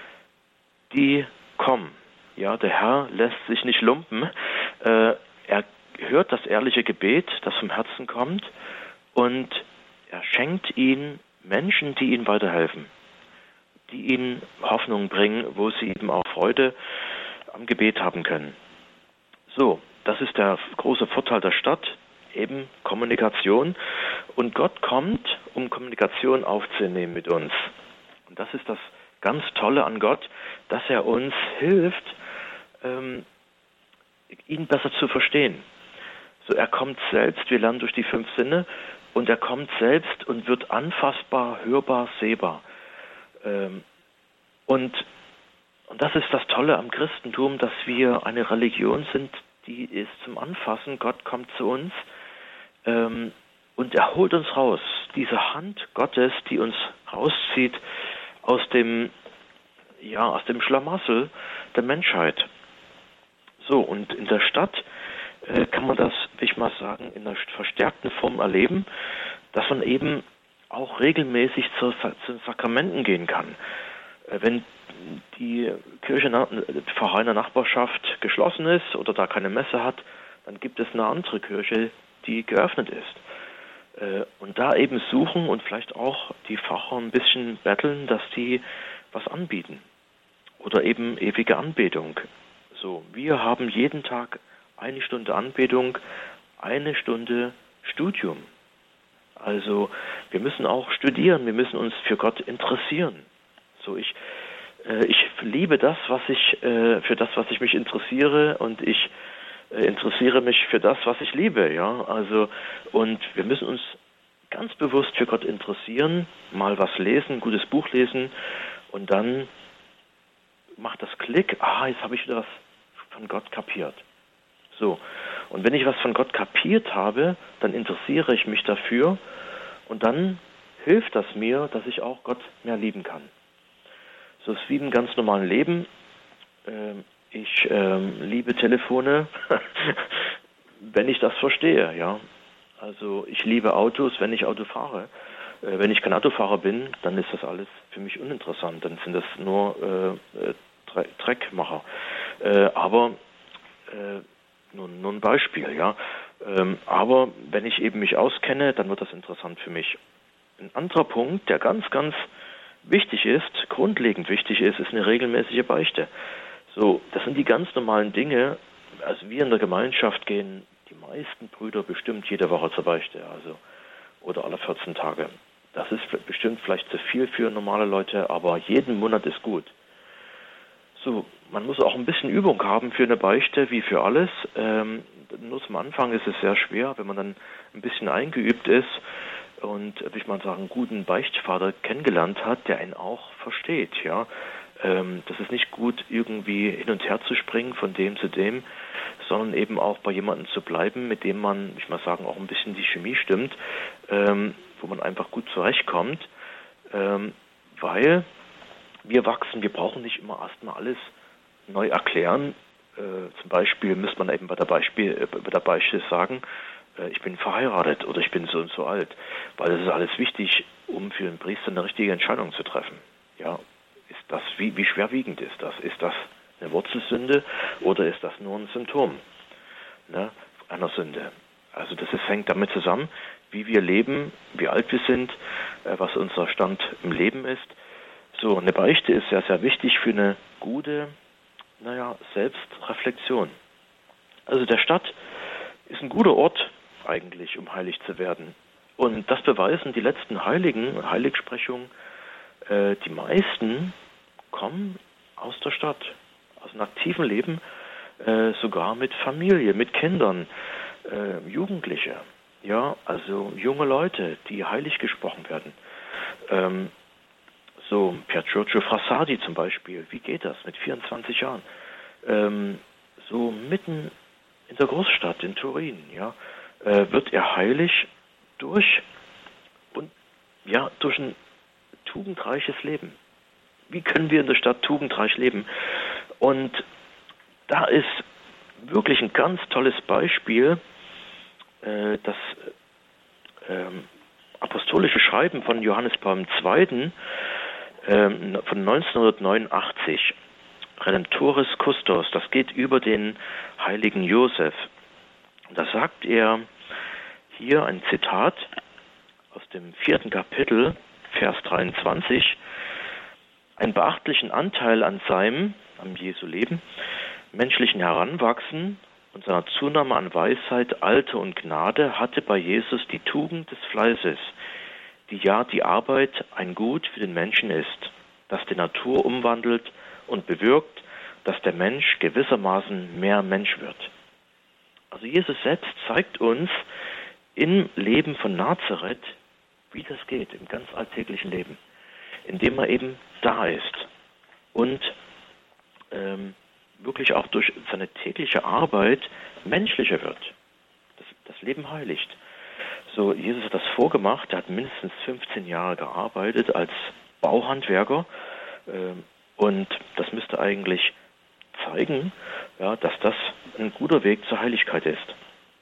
die kommen. Ja, der Herr lässt sich nicht lumpen. Äh, er hört das ehrliche Gebet, das vom Herzen kommt, und er schenkt ihnen Menschen, die ihnen weiterhelfen, die ihnen Hoffnung bringen, wo sie eben auch Freude am Gebet haben können. So, das ist der große Vorteil der Stadt, eben Kommunikation. Und Gott kommt, um Kommunikation aufzunehmen mit uns. Und das ist das ganz Tolle an Gott, dass er uns hilft, ähm, ihn besser zu verstehen. So, er kommt selbst, wir lernen durch die fünf Sinne, und er kommt selbst und wird anfassbar, hörbar, sehbar. Ähm, und, und das ist das Tolle am Christentum, dass wir eine Religion sind, die ist zum Anfassen. Gott kommt zu uns ähm, und er holt uns raus. Diese Hand Gottes, die uns rauszieht aus dem, ja, aus dem Schlamassel der Menschheit. So, und in der Stadt äh, kann man das, will ich mal sagen, in einer verstärkten Form erleben, dass man eben auch regelmäßig zu, zu den Sakramenten gehen kann. Äh, wenn die Kirche, der Pfarrei in der Nachbarschaft geschlossen ist oder da keine Messe hat, dann gibt es eine andere Kirche, die geöffnet ist. Äh, und da eben suchen und vielleicht auch die Pfarrer ein bisschen betteln, dass die was anbieten. Oder eben ewige Anbetung. So, wir haben jeden Tag eine Stunde Anbetung, eine Stunde Studium. Also wir müssen auch studieren, wir müssen uns für Gott interessieren. So, ich, äh, ich liebe das, was ich äh, für das, was ich mich interessiere, und ich äh, interessiere mich für das, was ich liebe. Ja, also und wir müssen uns ganz bewusst für Gott interessieren, mal was lesen, ein gutes Buch lesen, und dann macht das Klick. Ah, jetzt habe ich wieder was von Gott kapiert. So, und wenn ich was von Gott kapiert habe, dann interessiere ich mich dafür und dann hilft das mir, dass ich auch Gott mehr lieben kann. So ist wie im ganz normalen Leben. Ähm, ich ähm, liebe Telefone, wenn ich das verstehe, ja. Also ich liebe Autos, wenn ich Auto fahre. Äh, wenn ich kein Autofahrer bin, dann ist das alles für mich uninteressant. Dann sind das nur äh, Tre- Dreckmacher. Äh, aber äh, nur, nur ein Beispiel, ja. Ähm, aber wenn ich eben mich auskenne, dann wird das interessant für mich. Ein anderer Punkt, der ganz, ganz wichtig ist, grundlegend wichtig ist, ist eine regelmäßige Beichte. So, das sind die ganz normalen Dinge. Also wir in der Gemeinschaft gehen die meisten Brüder bestimmt jede Woche zur Beichte, also oder alle vierzehn Tage. Das ist bestimmt vielleicht zu viel für normale Leute, aber jeden Monat ist gut. So, man muss auch ein bisschen Übung haben für eine Beichte, wie für alles. Ähm, nur zum Anfang ist es sehr schwer, wenn man dann ein bisschen eingeübt ist und, wie ich mal sagen, einen guten Beichtvater kennengelernt hat, der einen auch versteht. Ja, ähm, das ist nicht gut, irgendwie hin und her zu springen von dem zu dem, sondern eben auch bei jemandem zu bleiben, mit dem man, ich mal sagen, auch ein bisschen die Chemie stimmt, ähm, wo man einfach gut zurechtkommt, ähm, weil wir wachsen, wir brauchen nicht immer erstmal alles neu erklären. Äh, zum Beispiel müsste man eben bei der, Beispiel, äh, bei der Beichte sagen, äh, ich bin verheiratet oder ich bin so und so alt, weil das ist alles wichtig, um für einen Priester eine richtige Entscheidung zu treffen. Ja, ist das, wie, wie schwerwiegend ist das? Ist das eine Wurzelsünde oder ist das nur ein Symptom, ne, einer Sünde? Also das ist, hängt damit zusammen, wie wir leben, wie alt wir sind, äh, was unser Stand im Leben ist. So, eine Beichte ist sehr, sehr wichtig für eine gute, naja, Selbstreflexion. Also der Stadt ist ein guter Ort eigentlich, um heilig zu werden. Und das beweisen die letzten Heiligen, Heiligsprechungen. Äh, die meisten kommen aus der Stadt, aus einem aktiven Leben, äh, sogar mit Familie, mit Kindern, äh, Jugendliche, ja, also junge Leute, die heilig gesprochen werden. Ähm, so, Pier Giorgio Frassati zum Beispiel, wie geht das mit vierundzwanzig Jahren? Ähm, so mitten in der Großstadt in Turin, ja, äh, wird er heilig durch und ja, durch ein tugendreiches Leben. Wie können wir in der Stadt tugendreich leben? Und da ist wirklich ein ganz tolles Beispiel, äh, das ähm, apostolische Schreiben von Johannes Paul der Zweite. Ähm, von neunzehnhundertneunundachtzig, Redemptoris Custos, das geht über den heiligen Josef. Da sagt er hier ein Zitat aus dem vierten Kapitel, Vers dreiundzwanzig, einen beachtlichen Anteil an seinem, am Jesu Leben, menschlichen Heranwachsen und seiner Zunahme an Weisheit, Alter und Gnade hatte bei Jesus die Tugend des Fleißes, die ja die Arbeit ein Gut für den Menschen ist, das die Natur umwandelt und bewirkt, dass der Mensch gewissermaßen mehr Mensch wird. Also Jesus selbst zeigt uns im Leben von Nazareth, wie das geht, im ganz alltäglichen Leben, indem er eben da ist und ähm, wirklich auch durch seine tägliche Arbeit menschlicher wird, das, das Leben heiligt. So, Jesus hat das vorgemacht, er hat mindestens fünfzehn Jahre gearbeitet als Bauhandwerker äh, und das müsste eigentlich zeigen, ja, dass das ein guter Weg zur Heiligkeit ist.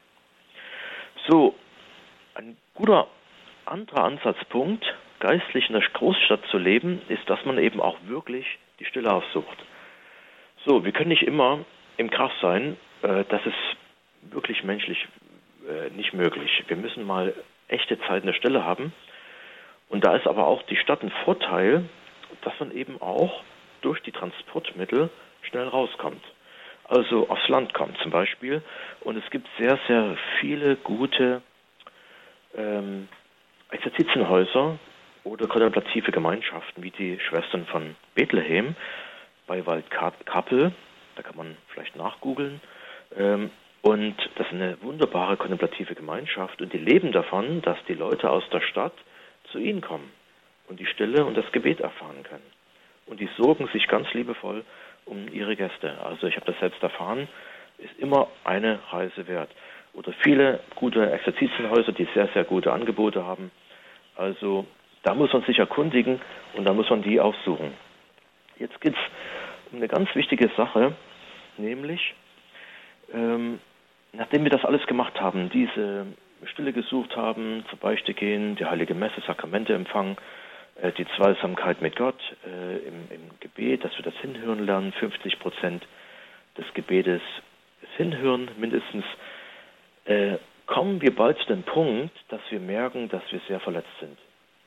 So, ein guter anderer Ansatzpunkt, geistlich in der Großstadt zu leben, ist, dass man eben auch wirklich die Stille aufsucht. So, wir können nicht immer im Kraft sein, äh, das ist wirklich menschlich äh, nicht möglich. Wir müssen mal echte Zeit in der Stille haben. Und da ist aber auch die Stadt ein Vorteil, dass man eben auch durch die Transportmittel schnell rauskommt. Also aufs Land kommt zum Beispiel. Und es gibt sehr, sehr viele gute ähm, Exerzitienhäuser oder kontemplative Gemeinschaften, wie die Schwestern von Bethlehem bei Waldkappel. Da kann man vielleicht nachgoogeln. Ähm, und das ist eine wunderbare kontemplative Gemeinschaft. Und die leben davon, dass die Leute aus der Stadt zu ihnen kommen und die Stille und das Gebet erfahren können. Und die sorgen sich ganz liebevoll um ihre Gäste. Also ich habe das selbst erfahren, ist immer eine Reise wert. Oder viele gute Exerzitienhäuser, die sehr, sehr gute Angebote haben. Also da muss man sich erkundigen und da muss man die aufsuchen. Jetzt geht es um eine ganz wichtige Sache, nämlich, ähm, nachdem wir das alles gemacht haben, diese Stille gesucht haben, zur Beichte gehen, die Heilige Messe, Sakramente empfangen, äh, die Zweisamkeit mit Gott äh, im, im Gebet, dass wir das Hinhören lernen, fünfzig Prozent des Gebetes ist Hinhören mindestens, äh, kommen wir bald zu dem Punkt, dass wir merken, dass wir sehr verletzt sind.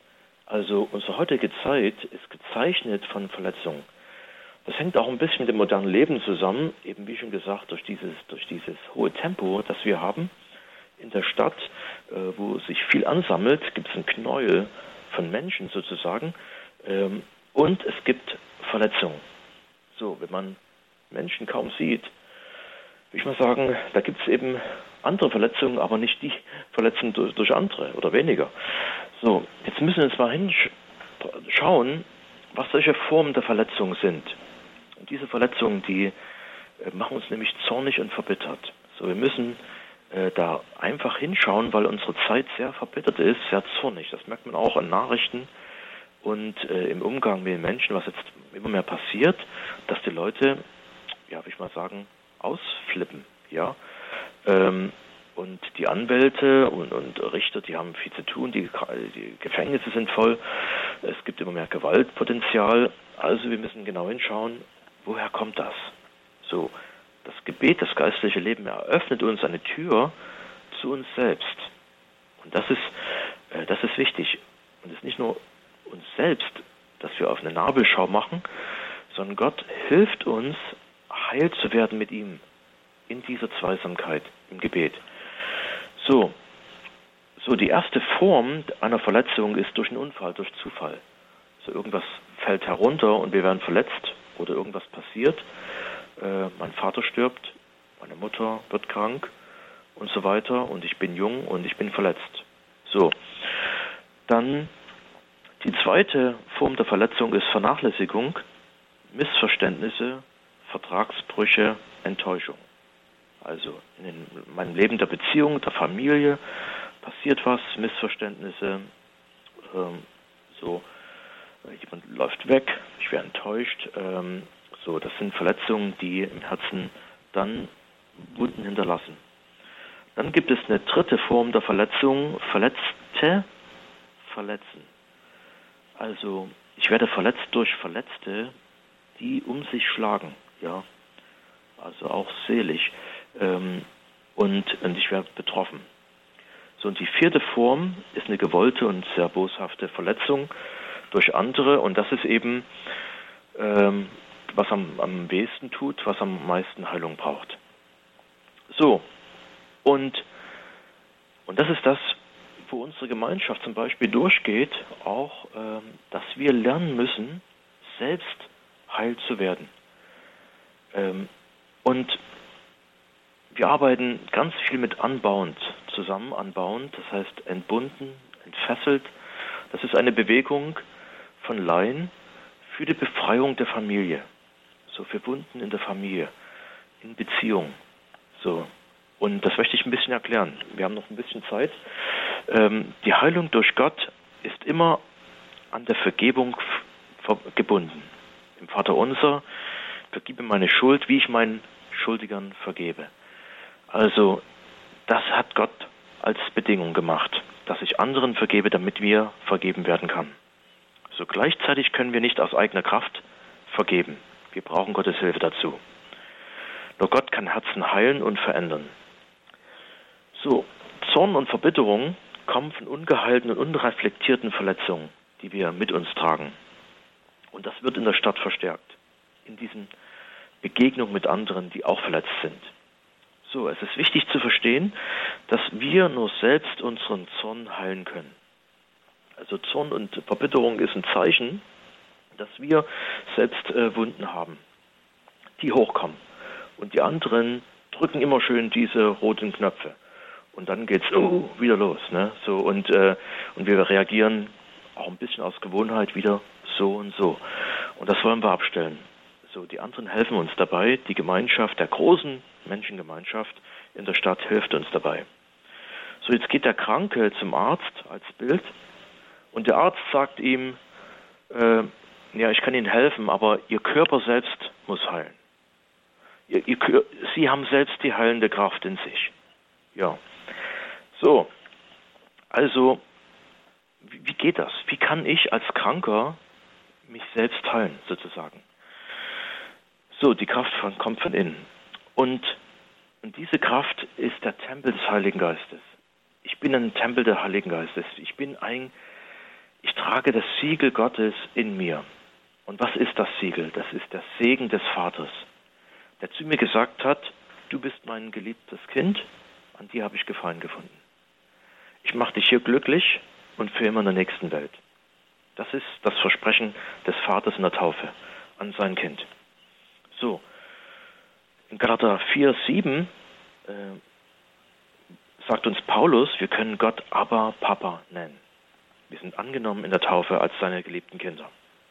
Also unsere heutige Zeit ist gezeichnet von Verletzungen. Das hängt auch ein bisschen mit dem modernen Leben zusammen, eben wie schon gesagt, durch dieses, durch dieses hohe Tempo, das wir haben in der Stadt, äh, wo sich viel ansammelt, gibt es ein Knäuel von Menschen sozusagen, ähm, und es gibt Verletzungen. So, wenn man Menschen kaum sieht, würde ich mal sagen, da gibt es eben andere Verletzungen, aber nicht die Verletzungen durch, durch andere oder weniger. So, jetzt müssen wir uns mal hinschauen, was solche Formen der Verletzung sind. Und diese Verletzungen, die äh, machen uns nämlich zornig und verbittert. So, wir müssen äh, da einfach hinschauen, weil unsere Zeit sehr verbittert ist, sehr zornig. Das merkt man auch an Nachrichten und äh, im Umgang mit den Menschen, was jetzt immer mehr passiert, dass die Leute, ja, würde ich mal sagen, ausflippen, ja. Ähm, und die Anwälte und, und Richter, die haben viel zu tun, die, die Gefängnisse sind voll, es gibt immer mehr Gewaltpotenzial. Also wir müssen genau hinschauen, woher kommt das? So, das Gebet, das geistliche Leben eröffnet uns eine Tür zu uns selbst. Und das ist, äh, das ist wichtig. Und es ist nicht nur uns selbst, dass wir auf eine Nabelschau machen, sondern Gott hilft uns, heil zu werden mit ihm in dieser Zweisamkeit im Gebet. So, so die erste Form einer Verletzung ist durch einen Unfall, durch Zufall. So irgendwas fällt herunter und wir werden verletzt oder irgendwas passiert. Äh, mein Vater stirbt, meine Mutter wird krank und so weiter und ich bin jung und ich bin verletzt. So, dann die zweite Form der Verletzung ist Vernachlässigung, Missverständnisse, Vertragsbrüche, Enttäuschung. Also in meinem Leben der Beziehung, der Familie passiert was, Missverständnisse, ähm, so, jemand läuft weg, ich werde enttäuscht. Ähm, so, das sind Verletzungen, die im Herzen dann Wunden hinterlassen. Dann gibt es eine dritte Form der Verletzung, Verletzte verletzen. Also ich werde verletzt durch Verletzte, die um sich schlagen, ja, also auch seelisch. Ähm, und, und ich werde betroffen. So, und die vierte Form ist eine gewollte und sehr boshafte Verletzung durch andere, und das ist eben, ähm, was am, am wenigsten tut, was am meisten Heilung braucht. So, und, und das ist das, wo unsere Gemeinschaft zum Beispiel durchgeht, auch, ähm, dass wir lernen müssen, selbst heil zu werden. Ähm, und wir arbeiten ganz viel mit anbauend zusammen, anbauend, das heißt entbunden, entfesselt. Das ist eine Bewegung von Laien für die Befreiung der Familie. So, für Wunden in der Familie, in Beziehung. So, und das möchte ich ein bisschen erklären. Wir haben noch ein bisschen Zeit. Ähm, die Heilung durch Gott ist immer an der Vergebung f- gebunden. Im Vater Unser, vergebe meine Schuld, wie ich meinen Schuldigern vergebe. Also, das hat Gott als Bedingung gemacht, dass ich anderen vergebe, damit wir vergeben werden kann. So, gleichzeitig können wir nicht aus eigener Kraft vergeben. Wir brauchen Gottes Hilfe dazu. Nur Gott kann Herzen heilen und verändern. So, Zorn und Verbitterung kommen von ungeheilten und unreflektierten Verletzungen, die wir mit uns tragen. Und das wird in der Stadt verstärkt, in diesen Begegnungen mit anderen, die auch verletzt sind. So, es ist wichtig zu verstehen, dass wir nur selbst unseren Zorn heilen können. Also Zorn und Verbitterung ist ein Zeichen, dass wir selbst äh, Wunden haben, die hochkommen. Und die anderen drücken immer schön diese roten Knöpfe. Und dann geht's oh, wieder los. Ne? So, und, äh, und wir reagieren auch ein bisschen aus Gewohnheit wieder so und so. Und das wollen wir abstellen. So, die anderen helfen uns dabei. Die Gemeinschaft, der großen Menschengemeinschaft in der Stadt hilft uns dabei. So, jetzt geht der Kranke zum Arzt als Bild und der Arzt sagt ihm, äh, ja, ich kann Ihnen helfen, aber Ihr Körper selbst muss heilen. Ihr, ihr, Sie haben selbst die heilende Kraft in sich. Ja. So, also, wie, wie geht das? Wie kann ich als Kranker mich selbst heilen, sozusagen? So, die Kraft von, kommt von innen. Und, und diese Kraft ist der Tempel des Heiligen Geistes. Ich bin ein Tempel des Heiligen Geistes. Ich bin ein, ich trage das Siegel Gottes in mir. Und was ist das Siegel? Das ist der Segen des Vaters, der zu mir gesagt hat, du bist mein geliebtes Kind, an dir habe ich Gefallen gefunden. Ich mache dich hier glücklich und für immer in der nächsten Welt. Das ist das Versprechen des Vaters in der Taufe an sein Kind. So, in Galater vier, sieben äh, sagt uns Paulus, wir können Gott Abba, Papa nennen. Wir sind angenommen in der Taufe als seine geliebten Kinder.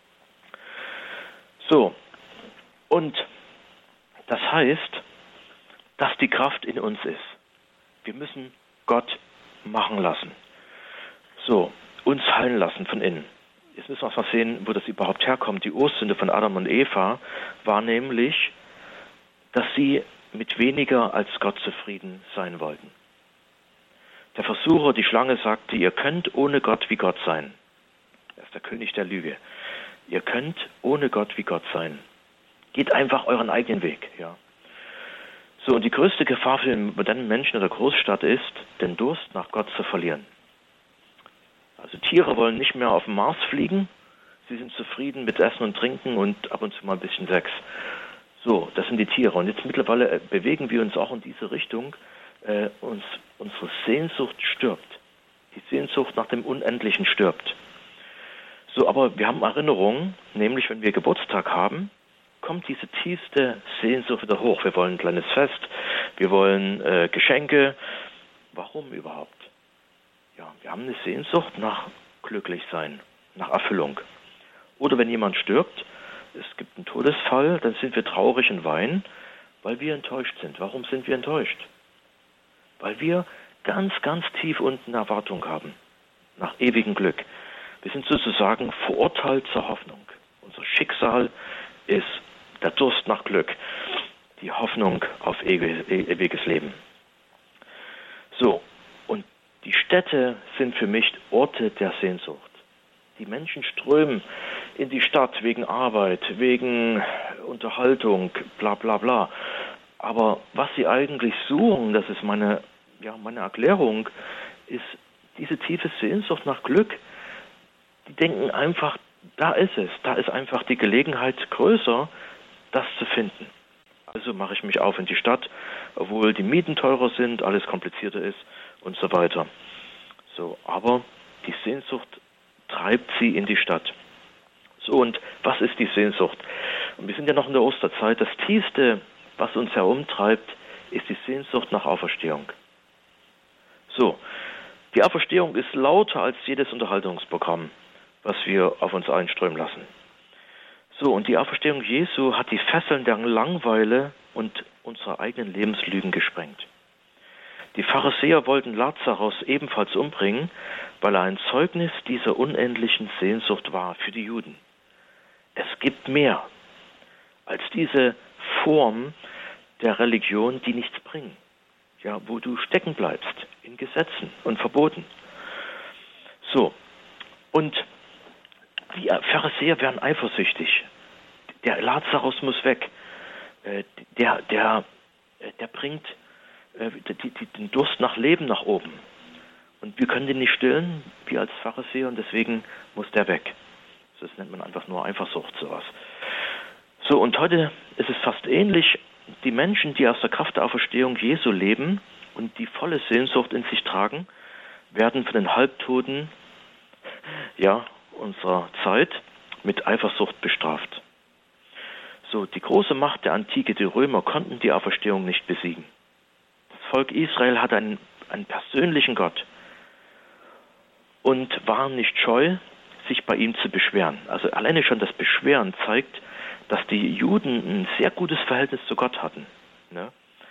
So, und das heißt, dass die Kraft in uns ist. Wir müssen Gott machen lassen. So, uns heilen lassen von innen. Jetzt müssen wir mal sehen, wo das überhaupt herkommt. Die Ursünde von Adam und Eva war nämlich, dass sie mit weniger als Gott zufrieden sein wollten. Der Versucher, die Schlange, sagte, ihr könnt ohne Gott wie Gott sein. Er ist der König der Lüge. Ihr könnt ohne Gott wie Gott sein. Geht einfach euren eigenen Weg. Ja. So, und die größte Gefahr für den modernen Menschen in der Großstadt ist, den Durst nach Gott zu verlieren. Also Tiere wollen nicht mehr auf den Mars fliegen. Sie sind zufrieden mit Essen und Trinken und ab und zu mal ein bisschen Sex. So, das sind die Tiere. Und jetzt mittlerweile bewegen wir uns auch in diese Richtung. Äh, uns, unsere Sehnsucht stirbt. Die Sehnsucht nach dem Unendlichen stirbt. So, aber wir haben Erinnerungen, nämlich wenn wir Geburtstag haben, kommt diese tiefste Sehnsucht wieder hoch. Wir wollen ein kleines Fest, wir wollen äh, Geschenke. Warum überhaupt? Ja, wir haben eine Sehnsucht nach Glücklichsein, nach Erfüllung. Oder wenn jemand stirbt, es gibt einen Todesfall, dann sind wir traurig und weinen, weil wir enttäuscht sind. Warum sind wir enttäuscht? Weil wir ganz, ganz tief unten eine Erwartung haben, nach ewigem Glück. Wir sind sozusagen verurteilt zur Hoffnung. Unser Schicksal ist der Durst nach Glück, die Hoffnung auf ewiges Leben. So, und die Städte sind für mich Orte der Sehnsucht. Die Menschen strömen in die Stadt wegen Arbeit, wegen Unterhaltung, bla bla bla. Aber was sie eigentlich suchen, das ist meine, ja, meine Erklärung, ist diese tiefe Sehnsucht nach Glück. Die denken einfach, da ist es, da ist einfach die Gelegenheit größer, das zu finden. Also mache ich mich auf in die Stadt, obwohl die Mieten teurer sind, alles komplizierter ist und so weiter. So, aber die Sehnsucht treibt sie in die Stadt. So, und was ist die Sehnsucht? Und wir sind ja noch in der Osterzeit. Das Tiefste, was uns herumtreibt, ist die Sehnsucht nach Auferstehung. So, die Auferstehung ist lauter als jedes Unterhaltungsprogramm, was wir auf uns einströmen lassen. So, und die Auferstehung Jesu hat die Fesseln der Langeweile und unserer eigenen Lebenslügen gesprengt. Die Pharisäer wollten Lazarus ebenfalls umbringen, weil er ein Zeugnis dieser unendlichen Sehnsucht war für die Juden. Es gibt mehr als diese Form der Religion, die nichts bringen, ja, wo du stecken bleibst in Gesetzen und Verboten. So, und die Pharisäer werden eifersüchtig. Der Lazarus muss weg. Der, der, der bringt die, die, den Durst nach Leben nach oben. Und wir können den nicht stillen, wir als Pharisäer, und deswegen muss der weg. Das nennt man einfach nur Eifersucht, sowas. So, und heute ist es fast ähnlich. Die Menschen, die aus der Kraft der Auferstehung Jesu leben und die volle Sehnsucht in sich tragen, werden von den Halbtoten, ja, unserer Zeit mit Eifersucht bestraft. So, die große Macht der Antike, die Römer, konnten die Auferstehung nicht besiegen. Das Volk Israel hatte einen, einen persönlichen Gott und war nicht scheu, sich bei ihm zu beschweren. Also alleine schon das Beschweren zeigt, dass die Juden ein sehr gutes Verhältnis zu Gott hatten. Ne?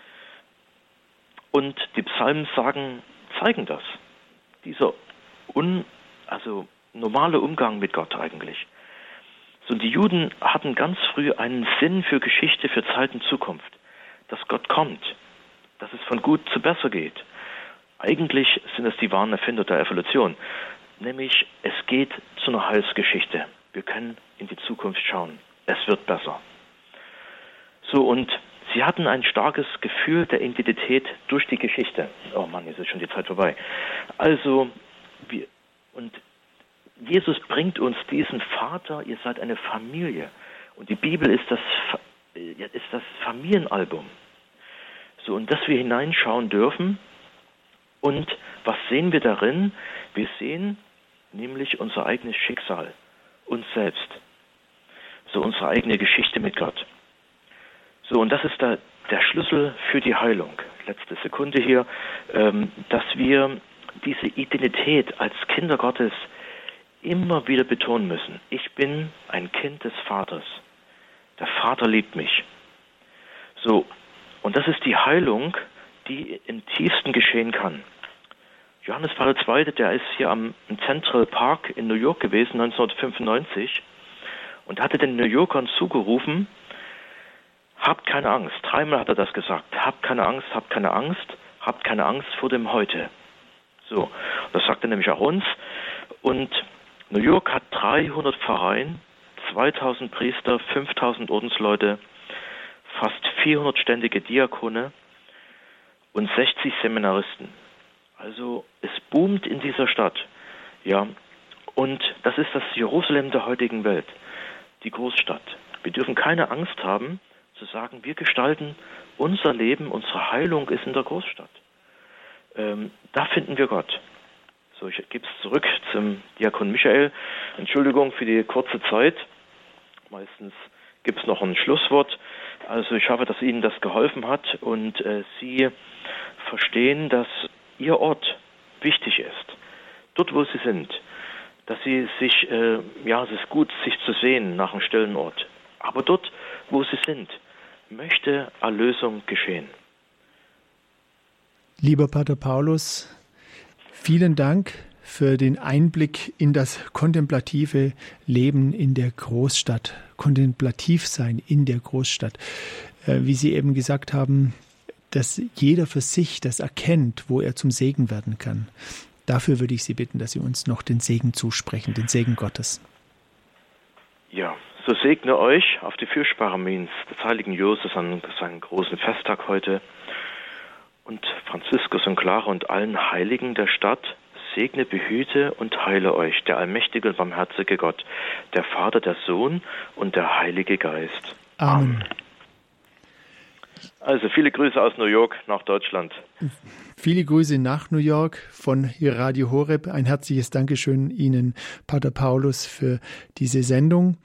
Und die Psalmen sagen, zeigen das. Dieser un, also normale Umgang mit Gott eigentlich. So, die Juden hatten ganz früh einen Sinn für Geschichte, für Zeit und Zukunft. Dass Gott kommt, dass es von gut zu besser geht. Eigentlich sind es die wahren Erfinder der Evolution. Nämlich, es geht zu einer Heilsgeschichte. Wir können in die Zukunft schauen. Es wird besser. So, und sie hatten ein starkes Gefühl der Identität durch die Geschichte. Oh Mann, jetzt ist schon die Zeit vorbei. Also, wir, und Jesus bringt uns diesen Vater, ihr seid eine Familie. Und die Bibel ist das, ist das Familienalbum. So, und dass wir hineinschauen dürfen. Und was sehen wir darin? Wir sehen nämlich unser eigenes Schicksal, uns selbst. So unsere eigene Geschichte mit Gott. So, und das ist da der Schlüssel für die Heilung. Letzte Sekunde hier, ähm, dass wir diese Identität als Kinder Gottes immer wieder betonen müssen. Ich bin ein Kind des Vaters. Der Vater liebt mich. So, und das ist die Heilung, die im tiefsten geschehen kann. Johannes Paul der Zweite., der ist hier am Central Park in New York gewesen, neunzehnhundertfünfundneunzig, und hatte den New Yorkern zugerufen, habt keine Angst. Dreimal hat er das gesagt. Habt keine Angst, habt keine Angst, habt keine Angst vor dem Heute. So, das sagt er nämlich auch uns. Und New York hat dreihundert Pfarreien, zweitausend Priester, fünftausend Ordensleute, fast vierhundert ständige Diakone und sechzig Seminaristen. Also es boomt in dieser Stadt. Ja, und das ist das Jerusalem der heutigen Welt, die Großstadt. Wir dürfen keine Angst haben, zu sagen, wir gestalten unser Leben, unsere Heilung ist in der Großstadt. Ähm, da finden wir Gott. So, ich gebe es zurück zum Diakon Michael. Entschuldigung für die kurze Zeit. Meistens gibt es noch ein Schlusswort. Also ich hoffe, dass Ihnen das geholfen hat und äh, Sie verstehen, dass Ihr Ort wichtig ist. Dort, wo Sie sind. Dass Sie sich, äh, ja, es ist gut, sich zu sehen nach einem stillen Ort. Aber dort, wo Sie sind, möchte Erlösung geschehen. Lieber Pater Paulus, vielen Dank für den Einblick in das kontemplative Leben in der Großstadt, kontemplativ sein in der Großstadt. Wie Sie eben gesagt haben, dass jeder für sich das erkennt, wo er zum Segen werden kann. Dafür würde ich Sie bitten, dass Sie uns noch den Segen zusprechen, den Segen Gottes. Ja, so segne euch auf die Fürsprache des heiligen Josef an seinem großen Festtag heute und Franziskus und Clara und allen Heiligen der Stadt. Segne, behüte und heile euch, der allmächtige und barmherzige Gott, der Vater, der Sohn und der Heilige Geist. Amen. Also viele Grüße aus New York nach Deutschland. Viele Grüße nach New York von Radio Horeb. Ein herzliches Dankeschön Ihnen, Pater Paulus, für diese Sendung.